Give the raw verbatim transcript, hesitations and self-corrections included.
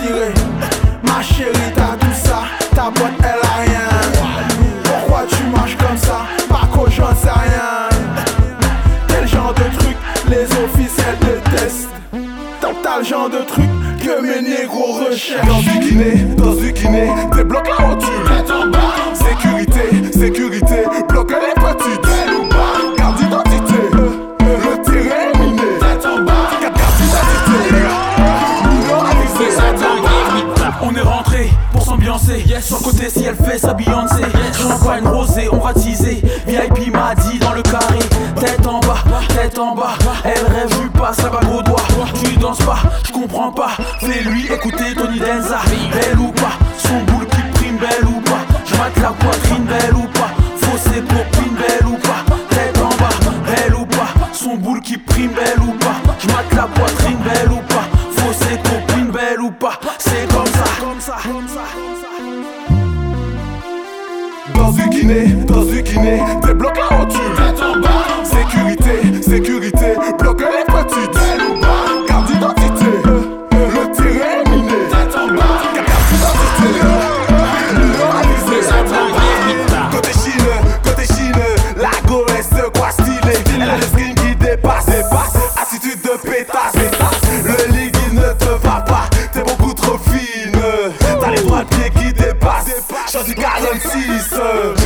attiré. Ma chérie, t'as tout ça, ta boîte elle a rien. Pourquoi tu marches comme ça? Pas qu'au j'en sais rien. Quel genre de truc les officiels détestent? T'as le genre de truc que mes négros recherchent. Dans du Guinée, dans du Guinée, débloque la rotule. Tête en bas. Sécurité, sécurité, bloque les petites. Belle ou pas, carte d'identité. Le terrain est miné. Tête en bas, carte d'identité. On est rentré pour s'ambiancer. Sur le côté si elle fait sa Beyoncé. Champagne rosé, on va teaser. V I P m'a dit dans le carré. Tête en bas, tête en bas. Elle rêve, je lui passe la bague au doigt. Tu danses pas, je comprends pas. Fais-lui écouter Tony Danza. Belle ou pas, son boule qui prime, belle ou pas. Je mate la poitrine, belle ou pas. Faussée copine, belle ou pas. Tête en bas, belle ou pas. Son boule qui prime, belle ou pas. Je mate la poitrine, belle ou pas. Faussée copine, belle ou pas. C'est comme ça, comme ça, comme ça. Dans du Guinée, dans du Guinée, débloque la rotule. Tête en bas. Sécurité, sécurité, bloque les petites. Belle ou pas, carte d'identité. Le terrain est miné. Tête en bas, carte d'identité. Côté Chine, côté Chine, la go est ce quoi stylé. Elle a le skin qui dépasse, dépasse. Attitude de pétasse, pétasse. Le liquide ne te va pas, t'es beaucoup trop fine. T'as les doigts de pied qui dépassent. Choisis quarante-six.